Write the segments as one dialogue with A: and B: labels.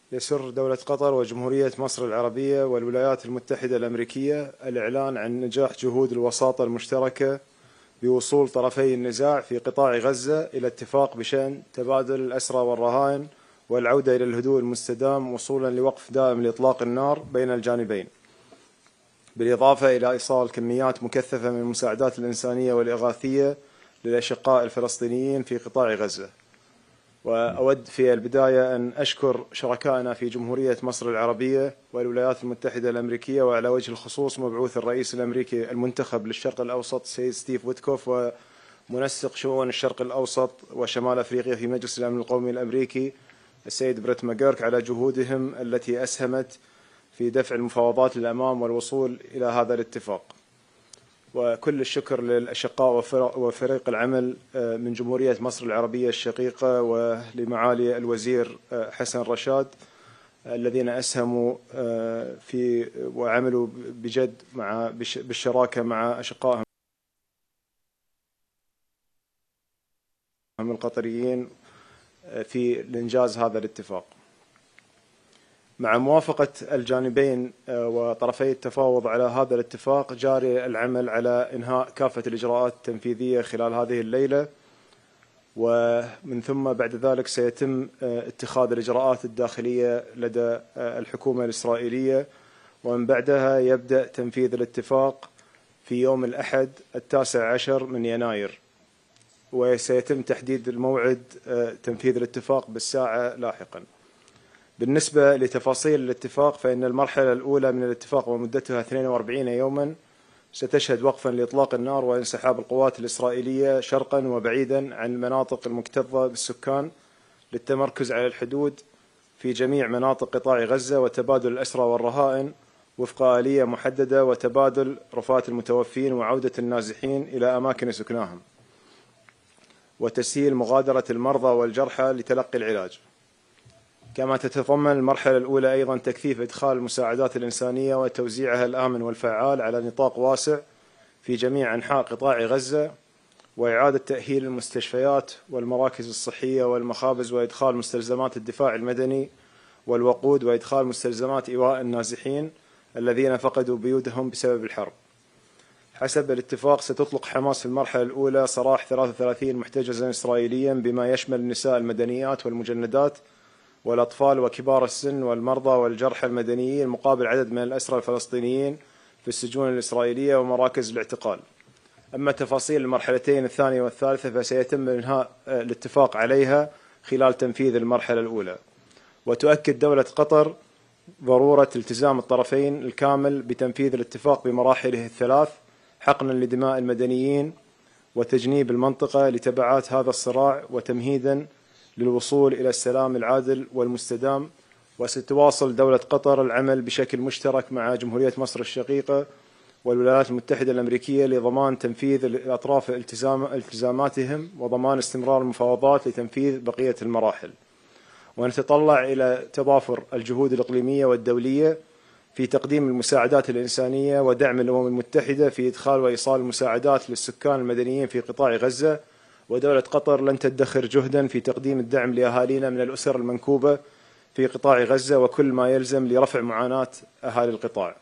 A: يسر دولة قطر وجمهورية مصر العربية والولايات المتحدة الأمريكية الإعلان عن نجاح جهود الوساطة المشتركة بوصول طرفي النزاع في قطاع غزة إلى اتفاق بشأن تبادل الأسرى والرهائن والعودة إلى الهدوء المستدام وصولا لوقف دائم لإطلاق النار بين الجانبين، بالإضافة إلى إيصال كميات مكثفة من المساعدات الإنسانية والإغاثية للأشقاء الفلسطينيين في قطاع غزة. وأود في البداية أن أشكر شركائنا في جمهورية مصر العربية والولايات المتحدة الأمريكية، وعلى وجه الخصوص مبعوث الرئيس الأمريكي المنتخب للشرق الأوسط السيد ستيف ويتكوف، ومنسق شؤون الشرق الأوسط وشمال أفريقيا في مجلس الأمن القومي الأمريكي السيد بريت ماجيرك على جهودهم التي أسهمت في دفع المفاوضات للأمام والوصول إلى هذا الاتفاق. وكل الشكر للأشقاء وفريق العمل من جمهورية مصر العربية الشقيقة ولمعالي الوزير حسن رشاد الذين أسهموا في وعملوا بجد بالشراكة مع أشقائهم القطريين في إنجاز هذا الاتفاق. مع موافقة الجانبين وطرفي التفاوض على هذا الاتفاق، جاري العمل على إنهاء كافة الإجراءات التنفيذية خلال هذه الليلة، ومن ثم بعد ذلك سيتم اتخاذ الإجراءات الداخلية لدى الحكومة الإسرائيلية، ومن بعدها يبدأ تنفيذ الاتفاق في يوم الأحد 19 من يناير، وسيتم تحديد الموعد تنفيذ الاتفاق بالساعة لاحقاً. بالنسبة لتفاصيل الاتفاق، فإن المرحلة الأولى من الاتفاق ومدتها 42 يوما ستشهد وقفا لإطلاق النار وانسحاب القوات الإسرائيلية شرقا وبعيدا عن المناطق المكتظة بالسكان للتمركز على الحدود في جميع مناطق قطاع غزة، وتبادل الأسرى والرهائن وفق آلية محددة، وتبادل رفات المتوفين وعودة النازحين إلى أماكن سكناهم، وتسهيل مغادرة المرضى والجرحى لتلقي العلاج. كما تتضمن المرحلة الأولى أيضا تكثيف إدخال المساعدات الإنسانية وتوزيعها الآمن والفعال على نطاق واسع في جميع أنحاء قطاع غزة، وإعادة تأهيل المستشفيات والمراكز الصحية والمخابز، وإدخال مستلزمات الدفاع المدني والوقود، وإدخال مستلزمات إيواء النازحين الذين فقدوا بيوتهم بسبب الحرب. حسب الاتفاق ستطلق حماس في المرحلة الأولى سراح 33 محتجزا إسرائيليا بما يشمل النساء المدنيات والمجندات والأطفال وكبار السن والمرضى والجرحى المدنيين، مقابل عدد من الأسرى الفلسطينيين في السجون الإسرائيلية ومراكز الاعتقال. أما تفاصيل المرحلتين الثانية والثالثة فسيتم إنهاء الاتفاق عليها خلال تنفيذ المرحلة الأولى. وتؤكد دولة قطر ضرورة التزام الطرفين الكامل بتنفيذ الاتفاق بمراحله الثلاث، حقنا لدماء المدنيين وتجنيب المنطقة لتبعات هذا الصراع، وتمهيدا للوصول إلى السلام العادل والمستدام. وستواصل دولة قطر العمل بشكل مشترك مع جمهورية مصر الشقيقة والولايات المتحدة الأمريكية لضمان تنفيذ الأطراف التزاماتهم وضمان استمرار المفاوضات لتنفيذ بقية المراحل. ونتطلع إلى تضافر الجهود الإقليمية والدولية في تقديم المساعدات الإنسانية ودعم الأمم المتحدة في إدخال وإيصال المساعدات للسكان المدنيين في قطاع غزة. ودولة قطر لن تدخر جهدا في تقديم الدعم لأهالينا من الأسر المنكوبة في قطاع غزة وكل ما يلزم لرفع معاناة أهالي القطاع.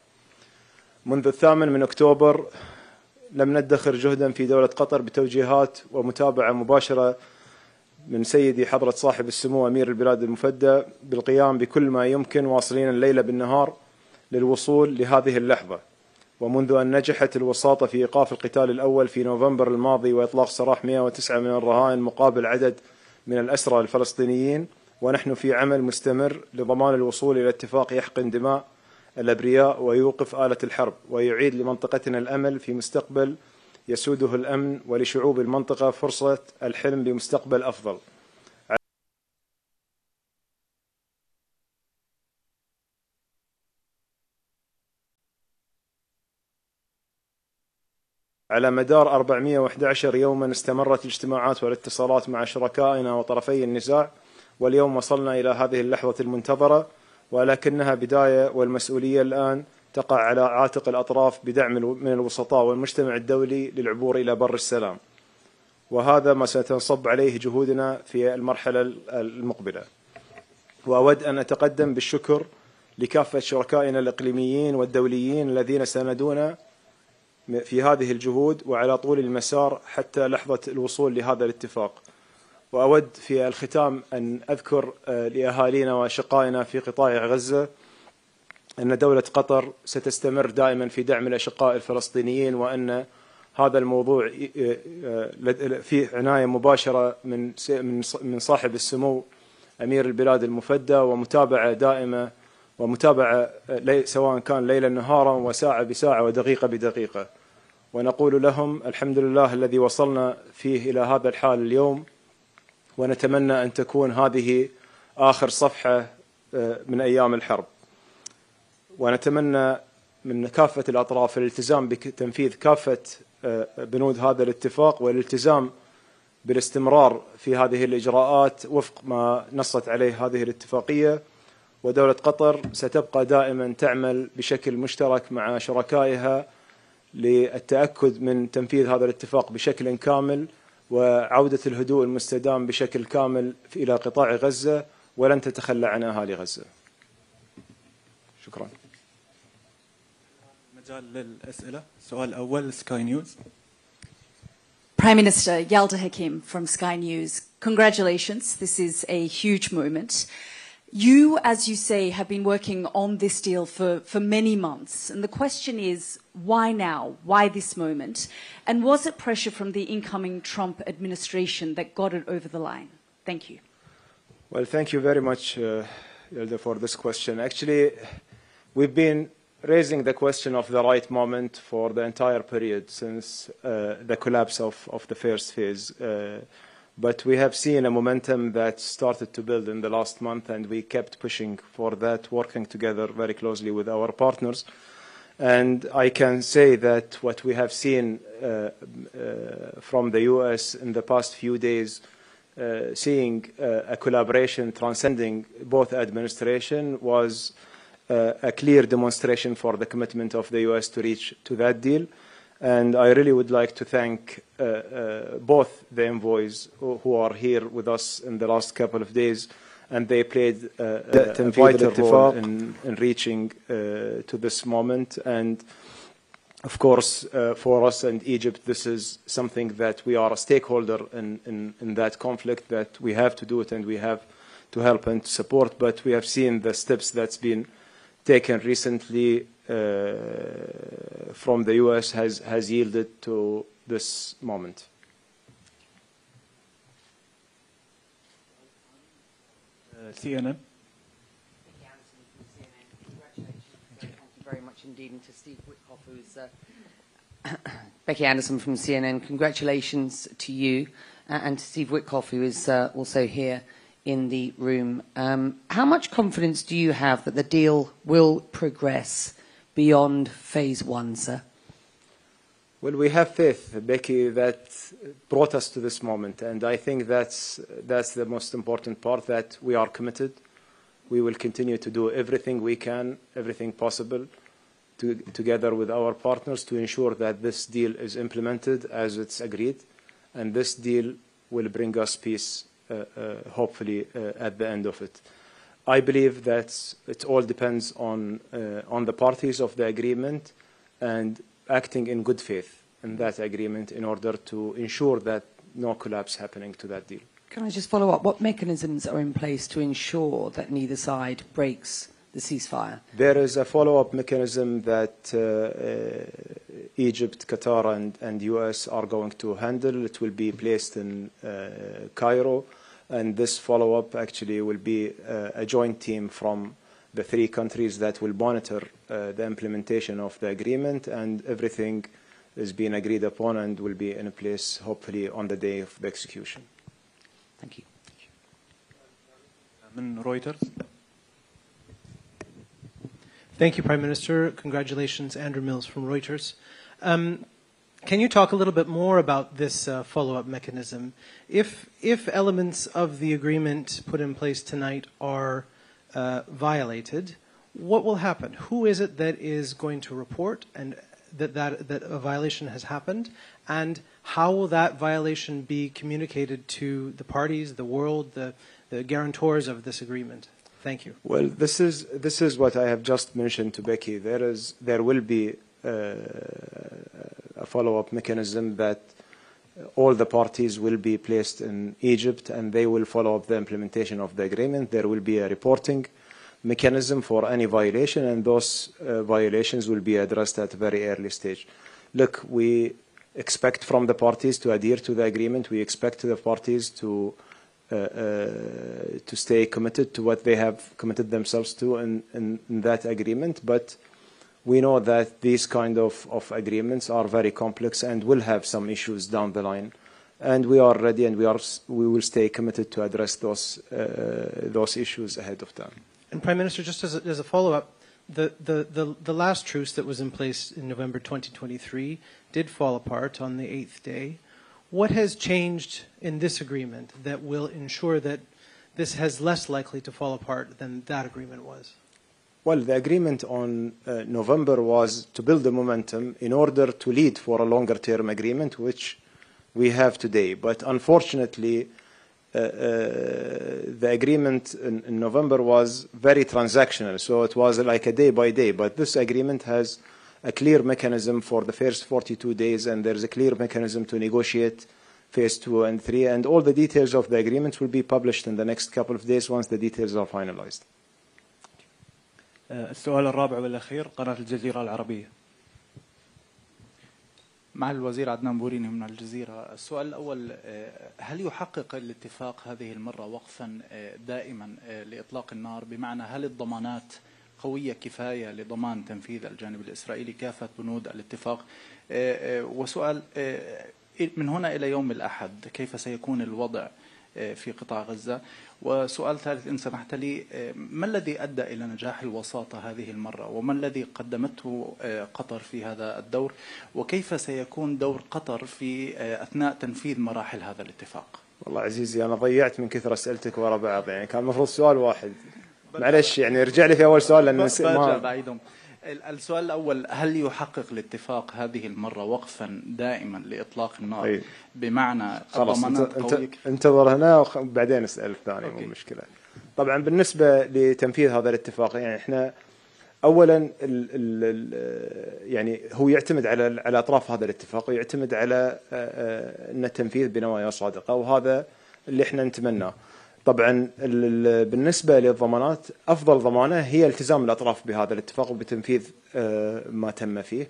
A: منذ 8 أكتوبر لم ندخر جهدا في دولة قطر بتوجيهات ومتابعة مباشرة من سيدي حضرة صاحب السمو أمير البلاد المفدى بالقيام بكل ما يمكن، واصلين الليل بالنهار للوصول لهذه اللحظة. ومنذ أن نجحت الوساطة في إيقاف القتال الأول في نوفمبر الماضي وإطلاق سراح 109 من الرهائن مقابل عدد من الأسرى الفلسطينيين، ونحن في عمل مستمر لضمان الوصول إلى اتفاق يحقن دماء الأبرياء ويوقف آلة الحرب ويعيد لمنطقتنا الأمل في مستقبل يسوده الأمن، ولشعوب المنطقة فرصة الحلم بمستقبل أفضل. على مدار 411 يوما استمرت الاجتماعات والاتصالات مع شركائنا وطرفي النزاع، واليوم وصلنا إلى هذه اللحظة المنتظرة، ولكنها بداية، والمسؤولية الآن تقع على عاتق الأطراف بدعم من الوسطاء والمجتمع الدولي للعبور إلى بر السلام، وهذا ما ستنصب عليه جهودنا في المرحلة المقبلة. وأود أن أتقدم بالشكر لكافة شركائنا الإقليميين والدوليين الذين ساندونا في هذه الجهود وعلى طول المسار حتى لحظة الوصول لهذا الاتفاق. وأود في الختام أن أذكر لأهالينا وأشقائنا في قطاع غزة أن دولة قطر ستستمر دائما في دعم الأشقاء الفلسطينيين، وأن هذا الموضوع في عناية مباشرة من صاحب السمو أمير البلاد المفدى، ومتابعة دائمة ومتابعة سواء كان ليلا نهارا وساعة بساعة ودقيقة بدقيقة. ونقول لهم الحمد لله الذي وصلنا فيه إلى هذا الحال اليوم، ونتمنى أن تكون هذه آخر صفحة من أيام الحرب. ونتمنى من كافة الأطراف الالتزام بتنفيذ كافة بنود هذا الاتفاق والالتزام بالاستمرار في هذه الإجراءات وفق ما نصت عليه هذه الاتفاقية. ودولة قطر ستبقى دائما تعمل بشكل مشترك مع شركائها للتأكد من تنفيذ هذا الاتفاق بشكل كامل وعودة الهدوء المستدام بشكل كامل إلى قطاع غزة، ولن تتخلى عن أهالي غزة. شكرا.
B: مجال للأسئلة. السؤال الأول سكاي نيوز.
C: Prime Minister Yalda Hakim from Sky News. Congratulations. This is a huge moment. You, as you say, have been working on this deal for many months. And the question is, why now? Why this moment? And was it pressure from the incoming Trump administration that got it over the line? Thank you.
A: Well, thank you very much, Yalda, for this question. Actually, we've been raising the question of the right moment for the entire period since the collapse of the first phase. But we have seen a momentum that started to build in the last month, and we kept pushing for that, working together very closely with our partners. And I can say that what we have seen from the US in the past few days, seeing a collaboration transcending both administrations, was a clear demonstration for the commitment of the US to reach to that deal. And I really would like to thank both the envoys who are here with us in the last couple of days, and they played a vital role in reaching to this moment. And of course, for us and Egypt, this is something that we are a stakeholder in that conflict, that we have to do it and we have to help and to support. But we have seen the steps that's been taken recently from the US has yielded to this moment.
B: CNN.
D: Thank you very much indeed. And to Steve Witkoff, who's Becky Anderson from CNN, congratulations to you, and to Steve Witkoff, who is also here in the room. How much confidence do you have that the deal will progress beyond phase one, sir?
A: Well, we have faith, Becky, that brought us to this moment, and I think that's the most important part, that we are committed. We will continue to do everything we can, everything possible, together with our partners, to ensure that this deal is implemented as it's agreed, and this deal will bring us peace, hopefully, at the end of it. I believe that it all depends on the parties of the agreement and acting in good faith in that agreement in order to ensure that no collapse happening to that deal.
D: Can I just follow up? What mechanisms are in place to ensure that neither side breaks the ceasefire?
A: There is a follow-up mechanism that Egypt, Qatar, and US are going to handle. It will be placed in Cairo, and this follow-up actually will be a joint team from the three countries that will monitor the implementation of the agreement, and everything is being agreed upon and will be in place hopefully on the day of the execution.
D: Thank you.
B: Reuters.
E: Thank you, Prime Minister. Congratulations, Andrew Mills from Reuters. Can you talk a little bit more about this follow-up mechanism? If elements of the agreement put in place tonight are violated, what will happen? Who is it that is going to report and that a violation has happened? And how will that violation be communicated to the parties, the world, the guarantors of this agreement? Thank you.
A: Well, this is what I have just mentioned to Becky. There will be a follow-up mechanism that all the parties will be placed in Egypt, and they will follow up the implementation of the agreement. There will be a reporting mechanism for any violation, and those violations will be addressed at a very early stage. Look, we expect from the parties to adhere to the agreement. We expect the parties to stay committed to what they have committed themselves to in that agreement. But we know that these kind of agreements are very complex and will have some issues down the line. And we are ready, and we will stay committed to address those issues ahead of time.
E: And Prime Minister, just as a follow-up, the last truce that was in place in November 2023 did fall apart on the 8th day. What has changed in this agreement that will ensure that this has less likely to fall apart than that agreement was?
A: Well, the agreement on November was to build the momentum in order to lead for a longer-term agreement, which we have today. But unfortunately, the agreement in November was very transactional, so it was like a day-by-day. But this agreement has a clear mechanism for the first 42 days, and there's a clear mechanism to negotiate phase 2 and 3, and all the details of the agreement will be published in the next couple of days once the details are finalized.
B: السؤال الرابع والأخير قناة الجزيرة العربية.
F: مع الوزير عدنان بوريني من الجزيرة. السؤال الأول، هل يحقق الاتفاق هذه المرة وقفا دائما لإطلاق النار؟ بمعنى هل الضمانات قوية كفاية لضمان تنفيذ الجانب الإسرائيلي كافة بنود الاتفاق؟ وسؤال، من هنا إلى يوم الأحد كيف سيكون الوضع في قطاع غزة؟ وسؤال ثالث إن سمحت لي، ما الذي أدى إلى نجاح الوساطة هذه المرة؟ وما الذي قدمته قطر في هذا الدور؟ وكيف سيكون دور قطر في أثناء تنفيذ مراحل هذا الاتفاق؟
A: والله عزيزي أنا ضيعت من كثر أسئلتك ورا بعض، يعني كان المفروض سؤال واحد. معلش يعني ارجع لي في أول سؤال لأن
F: برجع بعيدهم. السؤال الأول، هل يحقق الاتفاق هذه المرة وقفا دائما لإطلاق النار؟
A: أي.
F: بمعنى
A: خلاص
F: الضمانات قوية؟
A: انتظر هنا وبعدين اسأل الثاني، مو مشكلة. طبعا بالنسبة لتنفيذ هذا الاتفاق، يعني احنا أولا يعني هو يعتمد على أطراف هذا الاتفاق، ويعتمد على أن التنفيذ بنوايا صادقة، وهذا اللي احنا نتمناه. طبعا بالنسبة للضمانات، أفضل ضمانة هي التزام الأطراف بهذا الاتفاق وبتنفيذ ما تم فيه.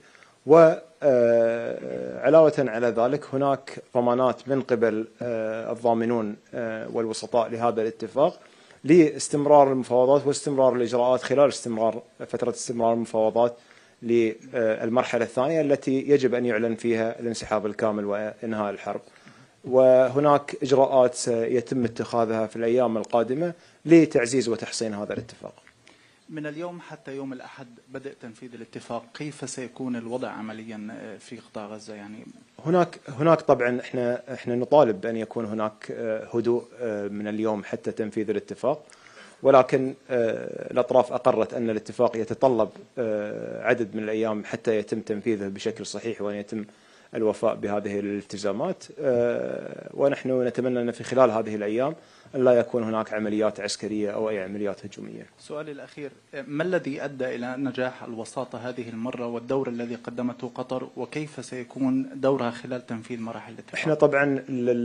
A: وعلاوة على ذلك هناك ضمانات من قبل الضامنون والوسطاء لهذا الاتفاق لاستمرار المفاوضات واستمرار الإجراءات خلال فترة استمرار المفاوضات للمرحلة الثانية التي يجب أن يعلن فيها الانسحاب الكامل وإنهاء الحرب. وهناك إجراءات يتم اتخاذها في الأيام القادمة لتعزيز وتحسين هذا الاتفاق.
F: من اليوم حتى يوم الأحد بدء تنفيذ الاتفاق، كيف سيكون الوضع عمليا في قطاع غزة؟ يعني
A: هناك طبعا احنا نطالب بأن يكون هناك هدوء من اليوم حتى تنفيذ الاتفاق، ولكن الأطراف أقرت أن الاتفاق يتطلب عدد من الأيام حتى يتم تنفيذه بشكل صحيح وأن يتم الوفاء بهذه الالتزامات. ونحن نتمنى أن في خلال هذه الأيام أن لا يكون هناك عمليات عسكرية أو أي عمليات هجومية.
F: سؤالي الأخير، ما الذي أدى إلى نجاح الوساطة هذه المرة والدور الذي قدمته قطر، وكيف سيكون دورها خلال تنفيذ مراحل الاتفاق؟
A: احنا طبعا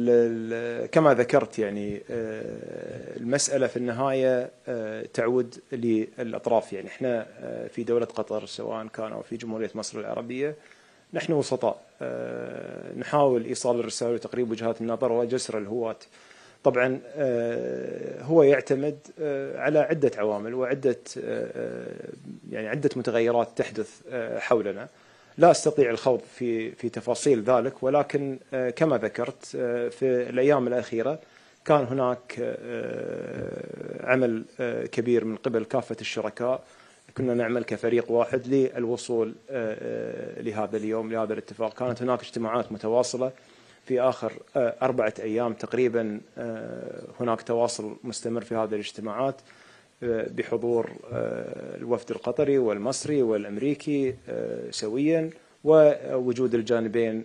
A: كما ذكرت يعني المسألة في النهاية تعود للأطراف. يعني احنا في دولة قطر سواء كانوا في جمهورية مصر العربية نحن وسطاء، نحاول إيصال الرسالة وتقريب وجهات النظر وجسر الهواة. طبعا هو يعتمد على عدة عوامل وعدة يعني عدة متغيرات تحدث حولنا، لا أستطيع الخوض في تفاصيل ذلك، ولكن كما ذكرت في الأيام الأخيرة كان هناك عمل كبير من قبل كافة الشركاء. كنا نعمل كفريق واحد للوصول لهذا اليوم، لهذا الاتفاق. كانت هناك اجتماعات متواصلة في آخر 4 أيام تقريبا. هناك تواصل مستمر في هذه الاجتماعات بحضور الوفد القطري والمصري والأمريكي سويا، ووجود الجانبين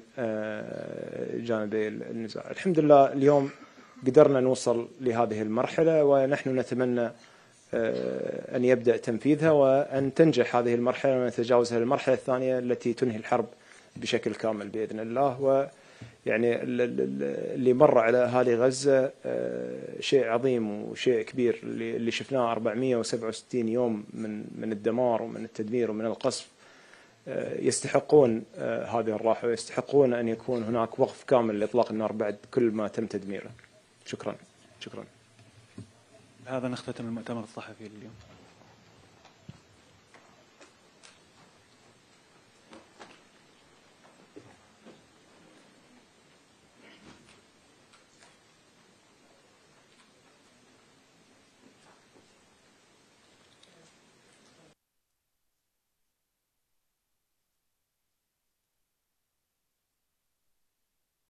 A: جانبي النزاع. الحمد لله اليوم قدرنا نوصل لهذه المرحلة، ونحن نتمنى أن يبدأ تنفيذها وأن تنجح هذه المرحلة ونتجاوزها للمرحلة الثانية التي تنهي الحرب بشكل كامل بإذن الله. ويعني اللي مر على أهالي غزة شيء عظيم وشيء كبير، اللي شفناه 467 يوم من الدمار ومن التدمير ومن القصف، يستحقون هذه الراحة ويستحقون أن يكون هناك وقف كامل لإطلاق النار بعد كل ما تم تدميره. شكرا.
B: هذا نختتم المؤتمر الصحفي اليوم.